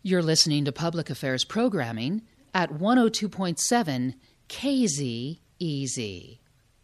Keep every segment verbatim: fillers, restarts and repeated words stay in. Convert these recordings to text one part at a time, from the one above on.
You're listening to Public Affairs Programming at one oh two point seven K Z E Z.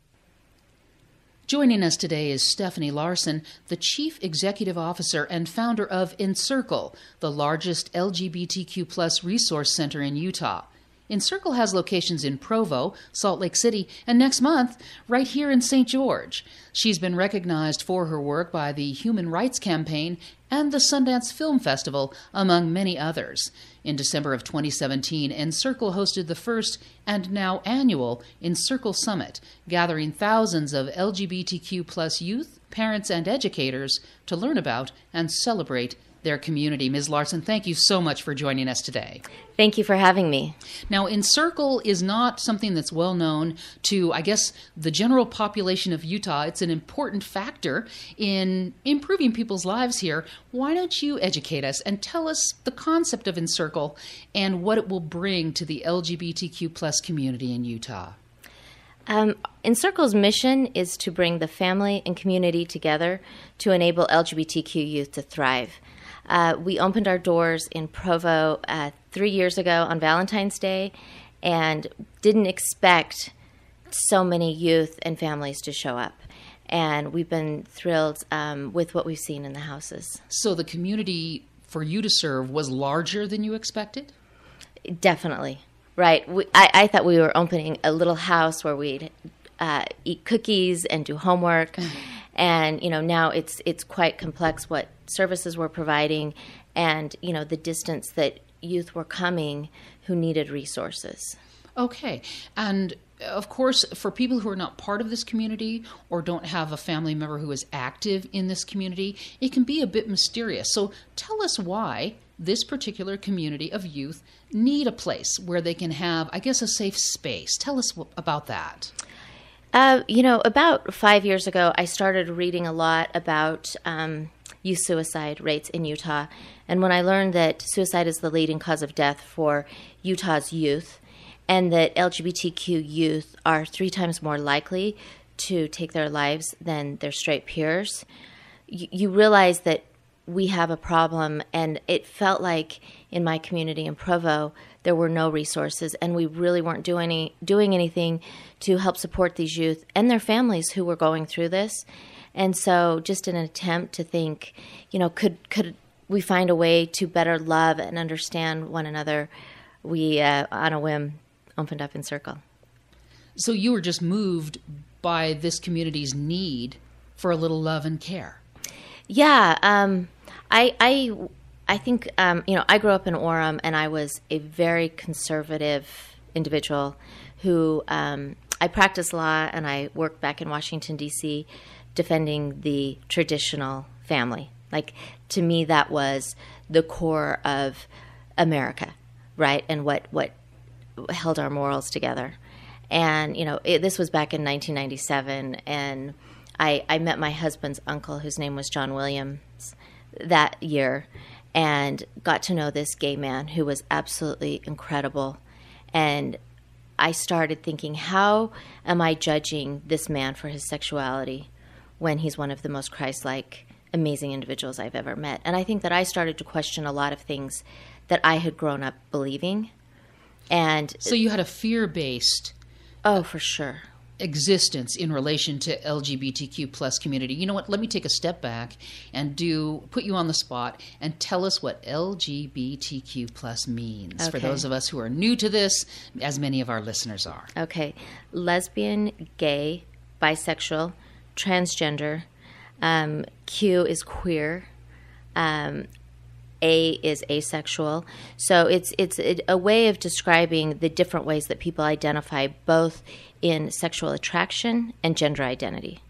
Joining us today is Stephanie Larson, the Chief Executive Officer and founder of Encircle, the largest L G B T Q plus resource center in Utah. Encircle has locations in Provo, Salt Lake City, and next month, right here in Saint George. She's been recognized for her work by the Human Rights Campaign and the Sundance Film Festival, among many others. In December of twenty seventeen, Encircle hosted the first and now annual Encircle Summit, gathering thousands of L G B T Q plus youth, parents, and educators to learn about and celebrate their community. Miz Larson, thank you so much for joining us today. Thank you for having me. Now, Encircle is not something that's well known to, I guess, the general population of Utah. It's an important factor in improving people's lives here. Why don't you educate us and tell us the concept of Encircle and what it will bring to the L G B T Q plus community in Utah? Um, Encircle's mission is to bring the family and community together to enable L G B T Q youth to thrive. Uh, we opened our doors in Provo uh, three years ago on Valentine's Day and didn't expect so many youth and families to show up. And we've been thrilled um, with what we've seen in the houses. So the community for you to serve was larger than you expected? Definitely. Right. We, I, I thought we were opening a little house where we'd uh, eat cookies and do homework. Mm-hmm. And, you know, now it's it's quite complex what services we're providing and, you know, the distance that youth were coming who needed resources. Okay. And, of course, for people who are not part of this community or don't have a family member who is active in this community, it can be a bit mysterious. So tell us why this particular community of youth need a place where they can have, I guess, a safe space. Tell us w- about that. Uh, you know, about five years ago, I started reading a lot about um, youth suicide rates in Utah. And when I learned that suicide is the leading cause of death for Utah's youth, and that L G B T Q youth are three times more likely to take their lives than their straight peers, you, you realize that we have a problem. And it felt like in my community in Provo, there were no resources, and we really weren't doing any, doing anything to help support these youth and their families who were going through this. And so just in an attempt to think, you know, could could we find a way to better love and understand one another, we, uh, on a whim, opened up Encircle. So you were just moved by this community's need for a little love and care. Yeah. Um, I... I I think, um, you know, I grew up in Orem, and I was a very conservative individual who, um, I practiced law, and I worked back in Washington, D C, defending the traditional family. Like, to me, that was the core of America, right, and what, what held our morals together. And, you know, it, this was back in nineteen ninety-seven, and I, I met my husband's uncle, whose name was John Williams, that year, and got to know this gay man who was absolutely incredible. And I started thinking, how am I judging this man for his sexuality when he's one of the most Christ-like, amazing individuals I've ever met? And I think that I started to question a lot of things that I had grown up believing. And so you had a fear-based oh, for sure. existence in relation to L G B T Q plus community. You know what? Let me take a step back and do put you on the spot and tell us what L G B T Q plus means Okay. for those of us who are new to this, as many of our listeners are. Okay. Lesbian, gay, bisexual, transgender. Um, Q is queer. Um, A is asexual. So it's it's a way of describing the different ways that people identify both in sexual attraction and gender identity.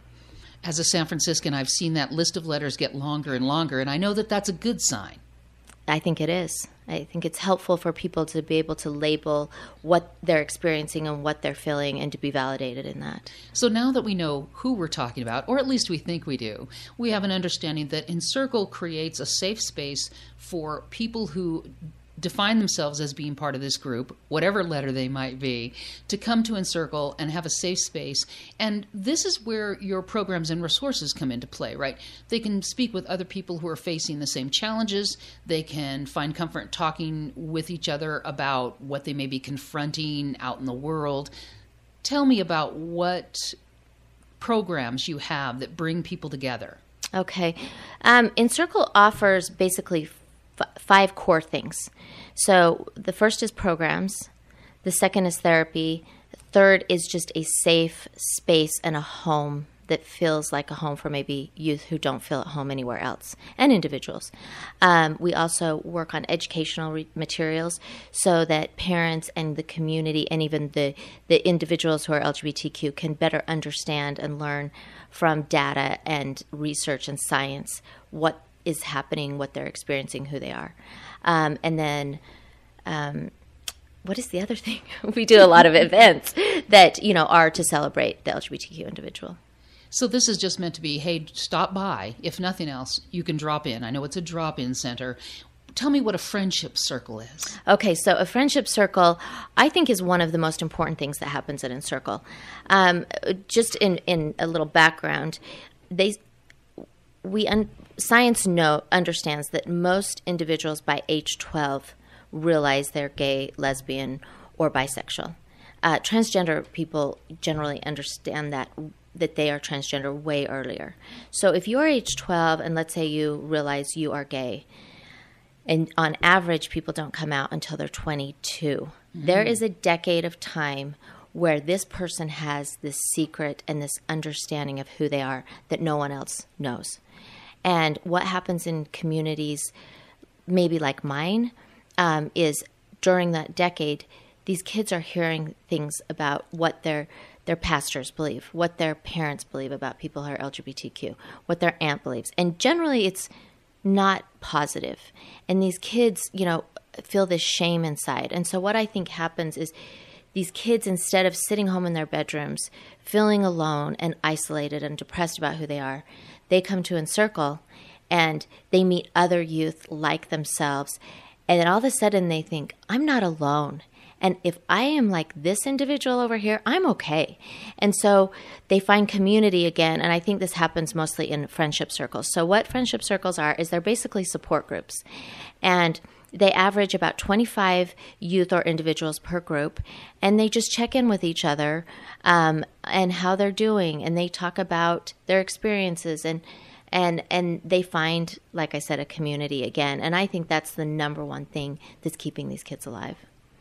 As a San Franciscan, I've seen that list of letters get longer and longer, and I know that that's a good sign. I think it is. I think it's helpful for people to be able to label what they're experiencing and what they're feeling and to be validated in that. So now that we know who we're talking about, or at least we think we do, we have an understanding that Encircle creates a safe space for people who define themselves as being part of this group, whatever letter they might be, to come to Encircle and have a safe space. And this is where your programs and resources come into play, right? They can speak with other people who are facing the same challenges. They can find comfort talking with each other about what they may be confronting out in the world. Tell me about what programs you have that bring people together. Okay. Um, Encircle offers basically f- five core things. So the first is programs. The second is therapy. Third is just a safe space and a home that feels like a home for maybe youth who don't feel at home anywhere else, and individuals. Um, we also work on educational re- materials so that parents and the community and even the, the individuals who are L G B T Q can better understand and learn from data and research and science what is happening, what they're experiencing, who they are. Um, and then... Um, what is the other thing? We do a lot of events that, you know, are to celebrate the L G B T Q individual. So this is just meant to be, hey, stop by. If nothing else, you can drop in. I know it's a drop-in center. Tell me what a friendship circle is. Okay, so a friendship circle, I think, is one of the most important things that happens at Encircle. Um, just in, in a little background, they we un, science know understands that most individuals by age twelve realize they're gay, lesbian, or bisexual. Uh, transgender people generally understand that that they are transgender way earlier. So if you're age twelve and let's say you realize you are gay, and on average people don't come out until they're twenty-two, mm-hmm. There is a decade of time where this person has this secret and this understanding of who they are that no one else knows. And what happens in communities maybe like mine, Um, is during that decade, these kids are hearing things about what their their pastors believe, what their parents believe about people who are L G B T Q, what their aunt believes. And generally it's not positive. And these kids, you know, feel this shame inside. And so what I think happens is these kids, instead of sitting home in their bedrooms, feeling alone and isolated and depressed about who they are, they come to Encircle and they meet other youth like themselves. And then all of a sudden they think, I'm not alone. And if I am like this individual over here, I'm okay. And so they find community again. And I think this happens mostly in friendship circles. So what friendship circles are is they're basically support groups. And they average about twenty-five youth or individuals per group. And they just check in with each other um, and how they're doing. And they talk about their experiences and And and they find, like I said, a community again. And I think that's the number one thing that's keeping these kids alive.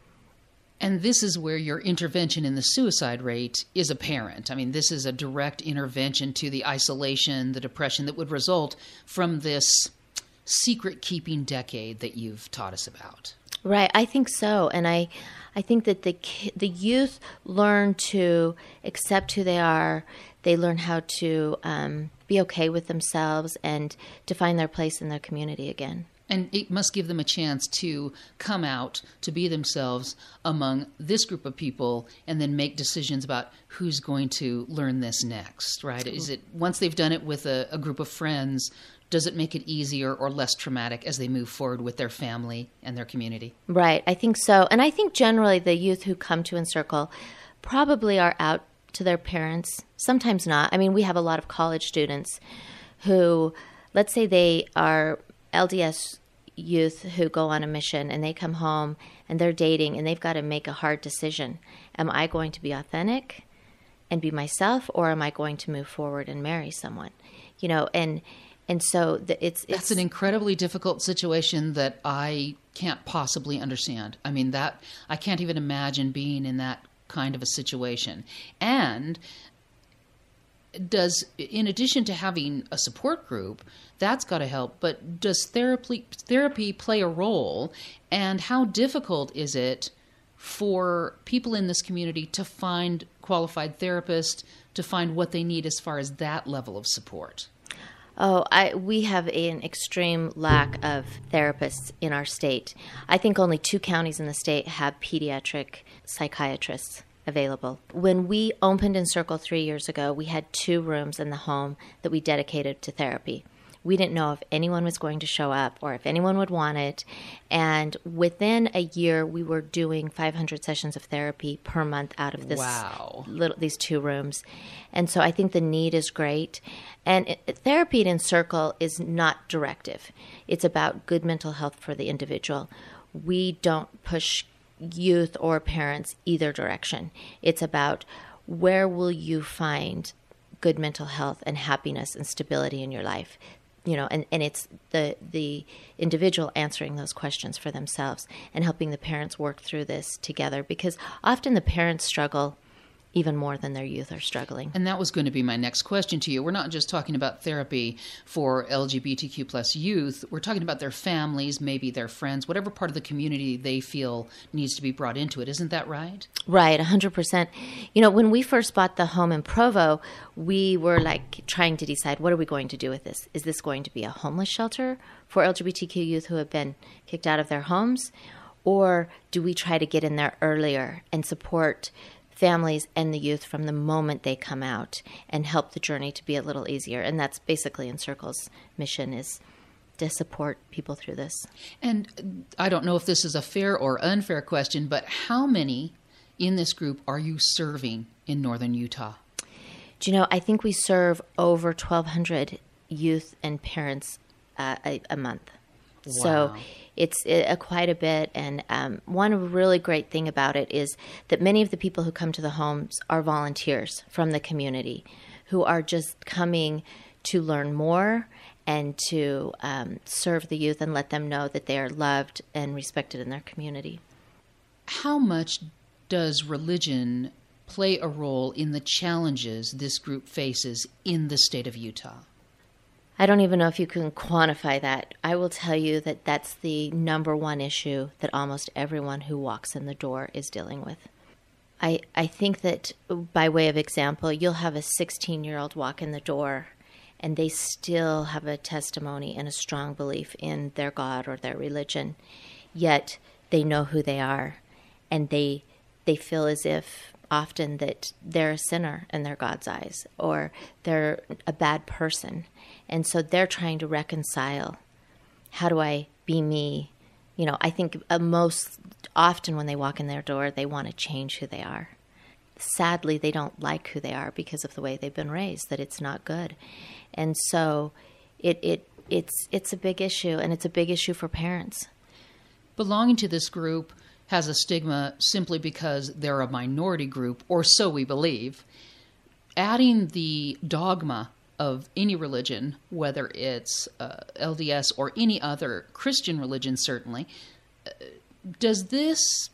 And this is where your intervention in the suicide rate is apparent. I mean, this is a direct intervention to the isolation, the depression that would result from this secret-keeping decade that you've taught us about. Right, I think so. And I I think that the the youth learn to accept who they are. They learn how to um, be okay with themselves and to find their place in their community again. And it must give them a chance to come out, to be themselves among this group of people, and then make decisions about who's going to learn this next, right? Is it, once they've done it with a, a group of friends, does it make it easier or less traumatic as they move forward with their family and their community? Right, I think so. And I think generally the youth who come to Encircle probably are out to their parents, sometimes not. I mean, we have a lot of college students who, let's say they are L D S youth who go on a mission and they come home and they're dating and they've got to make a hard decision. Am I going to be authentic and be myself, or am I going to move forward and marry someone? You know, and and so the, it's, it's... That's an incredibly difficult situation that I can't possibly understand. I mean, that I can't even imagine being in that kind of a situation. And does, in addition to having a support group, that's got to help, but does therapy therapy play a role? And how difficult is it for people in this community to find qualified therapists, to find what they need as far as that level of support? Oh, I, we have an extreme lack of therapists in our state. I think only two counties in the state have pediatric psychiatrists available. When we opened Encircle three years ago, we had two rooms in the home that we dedicated to therapy. We didn't know if anyone was going to show up or if anyone would want it. And within a year, we were doing five hundred sessions of therapy per month out of this wow. little these two rooms. And so I think the need is great. And it, therapy at Encircle is not directive. It's about good mental health for the individual. We don't push youth or parents either direction. It's about where will you find good mental health and happiness and stability in your life, you know, and, and it's the the individual answering those questions for themselves and helping the parents work through this together, because often the parents struggle even more than their youth are struggling. And that was going to be my next question to you. We're not just talking about therapy for L G B T Q plus youth. We're talking about their families, maybe their friends, whatever part of the community they feel needs to be brought into it. Isn't that right? Right, one hundred percent. You know, when we first bought the home in Provo, we were like trying to decide, what are we going to do with this? Is this going to be a homeless shelter for L G B T Q youth who have been kicked out of their homes? Or do we try to get in there earlier and support families and the youth from the moment they come out and help the journey to be a little easier? And that's basically Encircle's mission, is to support people through this. And I don't know if this is a fair or unfair question, but how many in this group are you serving in northern Utah? Do you know, I think we serve over twelve hundred youth and parents uh, a, a month. Wow. So it's a, quite a bit. And um, one really great thing about it is that many of the people who come to the homes are volunteers from the community who are just coming to learn more and to um, serve the youth and let them know that they are loved and respected in their community. How much does religion play a role in the challenges this group faces in the state of Utah? I don't even know if you can quantify that. I will tell you that that's the number one issue that almost everyone who walks in the door is dealing with. I I think that, by way of example, you'll have a sixteen-year-old walk in the door and they still have a testimony and a strong belief in their God or their religion, yet they know who they are, and they they feel as if often that they're a sinner in their God's eyes, or they're a bad person. And so they're trying to reconcile, how do I be me? You know, I think uh, most often when they walk in their door, they want to change who they are. Sadly, they don't like who they are because of the way they've been raised, that it's not good. And so it, it it's it's a big issue, and it's a big issue for parents. Belonging to this group has a stigma simply because they're a minority group, or so we believe. Adding the dogma of any religion, whether it's uh, L D S or any other Christian religion, certainly, uh, does this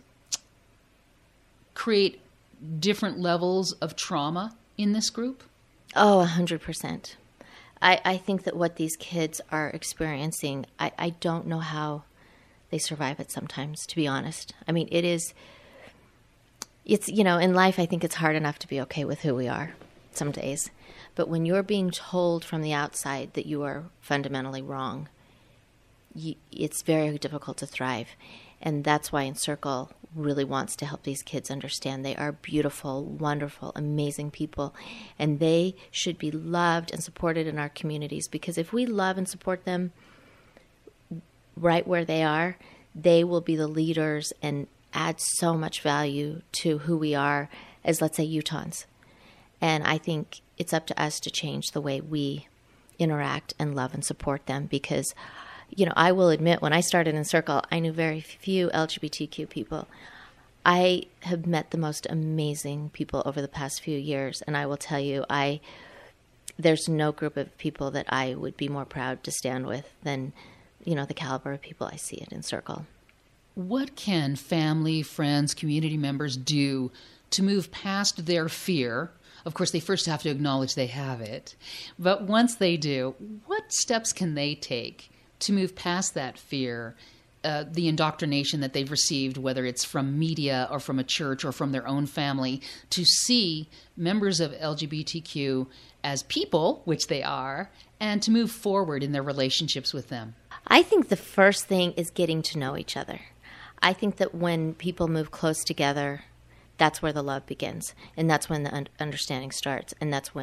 create different levels of trauma in this group? Oh, one hundred percent. I, I think that what these kids are experiencing, I, I don't know how they survive it sometimes, to be honest. I mean, it is, it's, you know, in life, I think it's hard enough to be okay with who we are some days. But when you're being told from the outside that you are fundamentally wrong, you, it's very difficult to thrive. And that's why Encircle really wants to help these kids understand they are beautiful, wonderful, amazing people. And they should be loved and supported in our communities, because if we love and support them right where they are, they will be the leaders and add so much value to who we are as, let's say, Utahns. And I think it's up to us to change the way we interact and love and support them, because, you know, I will admit, when I started Encircle, I knew very few L G B T Q people. I have met the most amazing people over the past few years, and I will tell you, I there's no group of people that I would be more proud to stand with than, you know, the caliber of people I see at Encircle. What can family, friends, community members do to move past their fear? Of course, they first have to acknowledge they have it. But once they do, what steps can they take to move past that fear, uh, the indoctrination that they've received, whether it's from media or from a church or from their own family, to see members of L G B T Q as people, which they are, and to move forward in their relationships with them? I think the first thing is getting to know each other. I think that when people move close together, that's where the love begins, and that's when the un- understanding starts, and that's when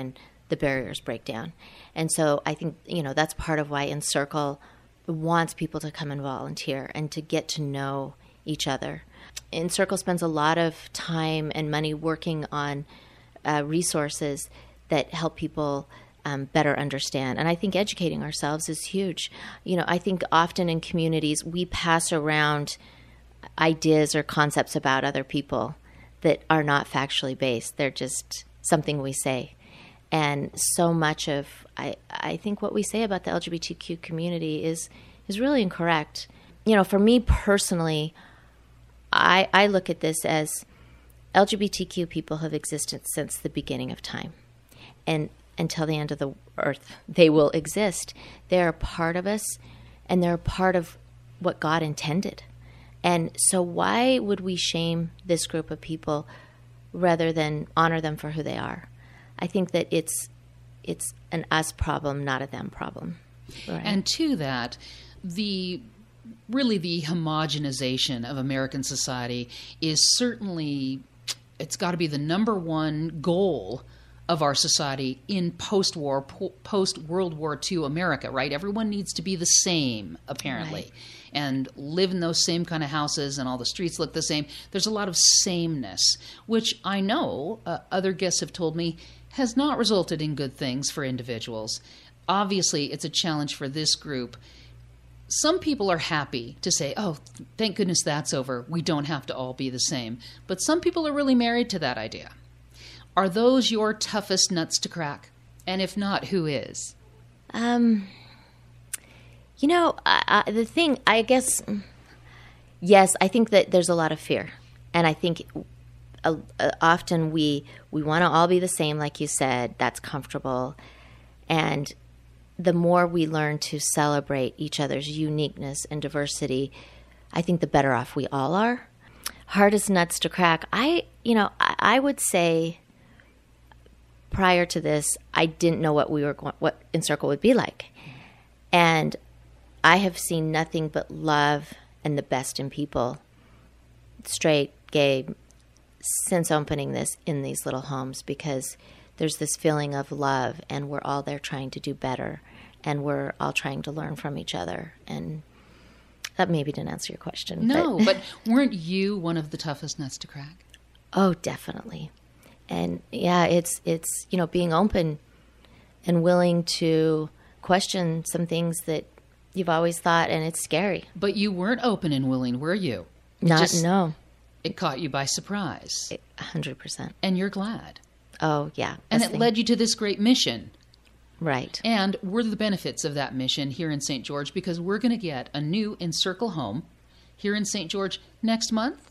the barriers break down. And so I think, you know, that's part of why Encircle wants people to come and volunteer and to get to know each other. Encircle spends a lot of time and money working on uh, resources that help people um, better understand. And I think educating ourselves is huge. You know, I think often in communities we pass around ideas or concepts about other people that are not factually based. They're just something we say. And so much of, I, I think what we say about the L G B T Q community is is really incorrect. You know, for me personally, I, I look at this as L G B T Q people have existed since the beginning of time. And until the end of the earth, they will exist. They're a part of us, and they're a part of what God intended. And so why would we shame this group of people rather than honor them for who they are? I think that it's it's an us problem, not a them problem. Right? And to that, the really the homogenization of American society is certainly, it's got to be the number one goal of our society in post-war, po- post-World War Two America, right? Everyone needs to be the same, apparently, right. and live in those same kind of houses, and all the streets look the same. There's a lot of sameness, which I know uh, other guests have told me has not resulted in good things for individuals. Obviously, it's a challenge for this group. Some people are happy to say, oh, thank goodness that's over. We don't have to all be the same. But some people are really married to that idea. Are those your toughest nuts to crack? And if not, who is? Um, you know, I, I, the thing, I guess, yes, I think that there's a lot of fear. And I think uh, uh, often we, we want to all be the same, like you said. That's comfortable. And the more we learn to celebrate each other's uniqueness and diversity, I think the better off we all are. Hardest nuts to crack. I, you know, I, I would say prior to this, I didn't know what we were going, what Encircle would be like. And I have seen nothing but love and the best in people, straight, gay, since opening this in these little homes, because there's this feeling of love, and we're all there trying to do better, and we're all trying to learn from each other. And that maybe didn't answer your question. No, but, but weren't you one of the toughest nuts to crack? Oh, definitely. And yeah, it's, it's, you know, being open and willing to question some things that you've always thought, and it's scary. But you weren't open and willing, were you? It Not, just, no. It caught you by surprise. A hundred percent. And you're glad. Oh, yeah. And it thing. led you to this great mission. Right. And we're the benefits of that mission here in Saint George, because we're going to get a new Encircle home here in Saint George next month.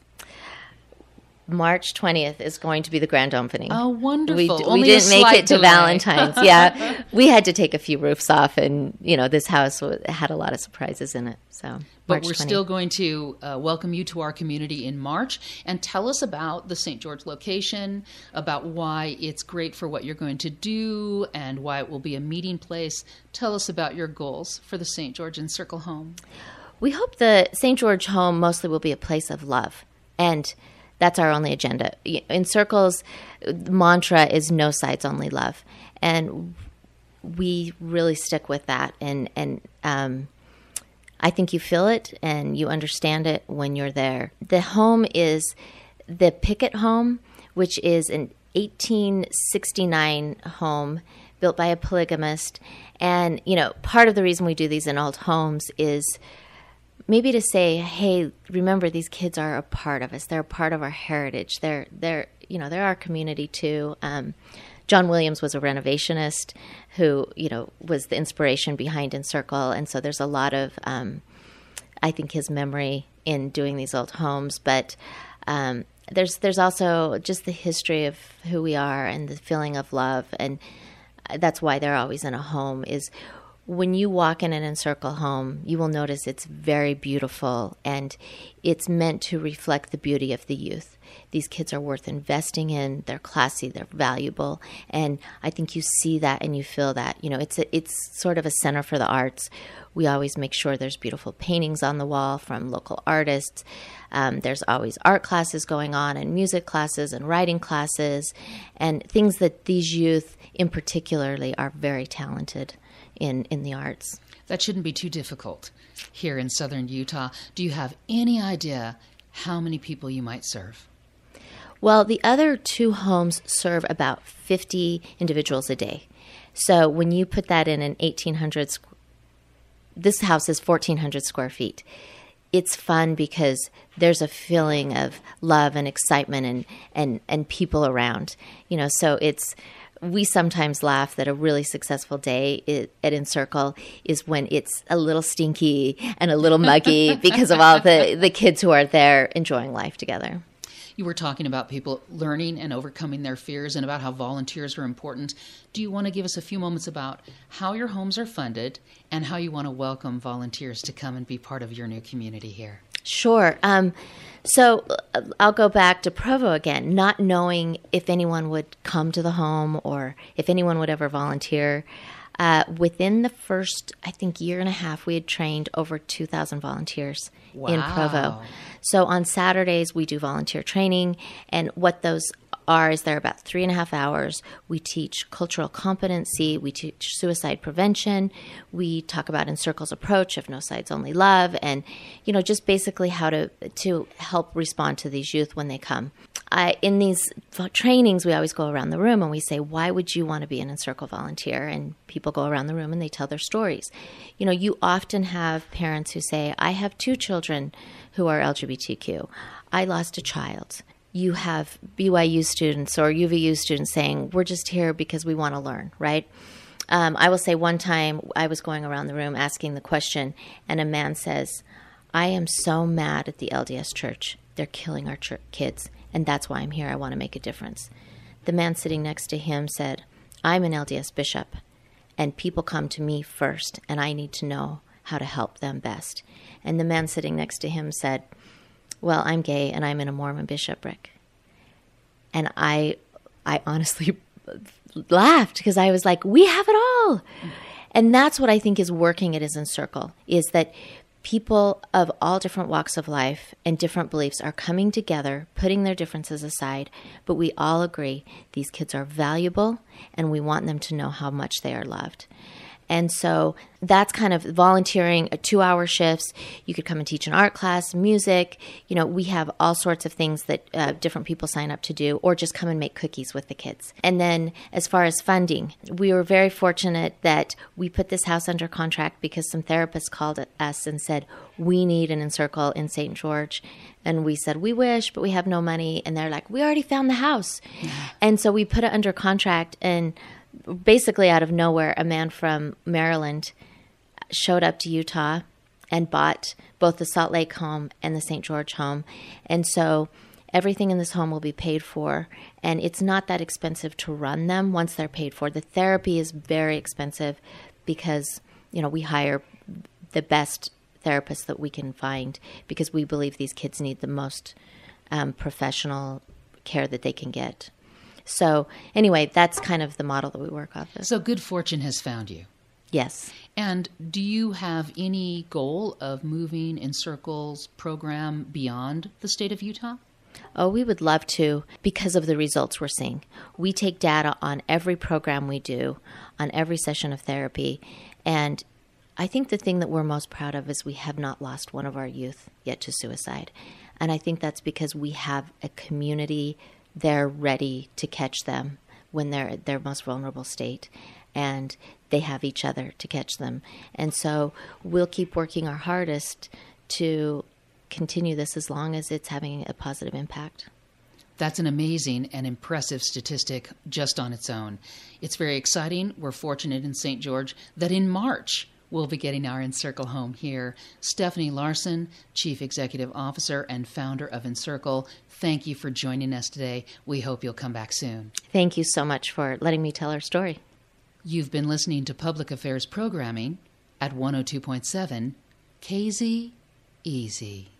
March twentieth is going to be the grand opening. Oh, wonderful. We, Only we didn't a make slight it to delay. Valentine's. Yeah. We had to take a few roofs off, and, you know, this house had a lot of surprises in it. So, But March we're twentieth. still going to uh, welcome you to our community in March, and tell us about the Saint George location, about why it's great for what you're going to do, and why it will be a meeting place. Tell us about your goals for the Saint George Encircle home. We hope the Saint George home mostly will be a place of love, and that's our only agenda. Encircle's mantra is no sides, only love, and we really stick with that. And and um, I think you feel it and you understand it when you're there. The home is the Pickett home, which is an eighteen sixty-nine home built by a polygamist. And, you know, part of the reason we do these in old homes is maybe to say, hey, remember, these kids are a part of us. They're a part of our heritage. They're, they're you know, they're our community too. Um, John Williams was a renovationist who, you know, was the inspiration behind Encircle. And so there's a lot of, um, I think, his memory in doing these old homes. But um, there's there's also just the history of who we are and the feeling of love. And that's why they're always in a home, is when you walk in an Encircle home, you will notice it's very beautiful, and it's meant to reflect the beauty of the youth. These kids are worth investing in. They're classy. They're valuable. And I think you see that and you feel that. You know, it's a, it's sort of a center for the arts. We always make sure there's beautiful paintings on the wall from local artists. Um, there's always art classes going on, and music classes and writing classes, and things that these youth in particularly are very talented in, in the arts. That shouldn't be too difficult here in southern Utah. Do you have any idea how many people you might serve? Well, the other two homes serve about fifty individuals a day. So when you put that in an eighteen hundred, squ- this house is fourteen hundred square feet. It's fun because there's a feeling of love and excitement and, and, and people around. You know, so it's, we sometimes laugh that a really successful day at Encircle is when it's a little stinky and a little muggy because of all the, the kids who are there enjoying life together. You were talking about people learning and overcoming their fears and about how volunteers are important. Do you want to give us a few moments about how your homes are funded and how you want to welcome volunteers to come and be part of your new community here? Sure. Um, so uh, I'll go back to Provo again, not knowing if anyone would come to the home or if anyone would ever volunteer. Uh, within the first, I think, year and a half, we had trained over two thousand volunteers Wow. in Provo. So on Saturdays, we do volunteer training, and what those are is they're about three and a half hours. We teach cultural competency. We teach suicide prevention. We talk about Encircle's approach of no sides, only love, and, you know, just basically how to to help respond to these youth when they come. I, in these trainings, we always go around the room and we say, why would you want to be an Encircle volunteer? And people go around the room and they tell their stories. You know, you often have parents who say, I have two children who are L G B T Q. I lost a child. You have B Y U students or U V U students saying, we're just here because we want to learn, right? Um, I will say one time I was going around the room asking the question, and a man says, I am so mad at the L D S church. They're killing our ch- kids. And that's why I'm here. I want to make a difference. The man sitting next to him said, I'm an L D S bishop, and people come to me first, and I need to know how to help them best. And the man sitting next to him said, well, I'm gay, and I'm in a Mormon bishopric. And I, I honestly laughed because I was like, we have it all. And that's what I think is working at Encircle, is that people of all different walks of life and different beliefs are coming together, putting their differences aside, but we all agree these kids are valuable and we want them to know how much they are loved. And so that's kind of volunteering, uh, two-hour shifts. You could come and teach an art class, music. You know, we have all sorts of things that uh, different people sign up to do, or just come and make cookies with the kids. And then as far as funding, we were very fortunate that we put this house under contract because some therapists called us and said, we need an Encircle in Saint George. And we said, we wish, but we have no money. And they're like, we already found the house. And so we put it under contract, and basically out of nowhere, a man from Maryland showed up to Utah and bought both the Salt Lake home and the Saint George home. And so everything in this home will be paid for, and it's not that expensive to run them once they're paid for. The therapy is very expensive because, you know, we hire the best therapists that we can find because we believe these kids need the most um, professional care that they can get. So anyway, that's kind of the model that we work off of. So good fortune has found you. Yes. And do you have any goal of moving Encircle's program beyond the state of Utah? Oh, we would love to because of the results we're seeing. We take data on every program we do, on every session of therapy. And I think the thing that we're most proud of is we have not lost one of our youth yet to suicide. And I think that's because we have a community they're ready to catch them when they're at their most vulnerable state, and they have each other to catch them. And so we'll keep working our hardest to continue this as long as it's having a positive impact. That's an amazing and impressive statistic just on its own. It's very exciting. We're fortunate in Saint George that in March we'll be getting our Encircle home here. Stephanie Larson, Chief Executive Officer and founder of Encircle, thank you for joining us today. We hope you'll come back soon. Thank you so much for letting me tell our story. You've been listening to Public Affairs Programming at one oh two point seven K Z Easy.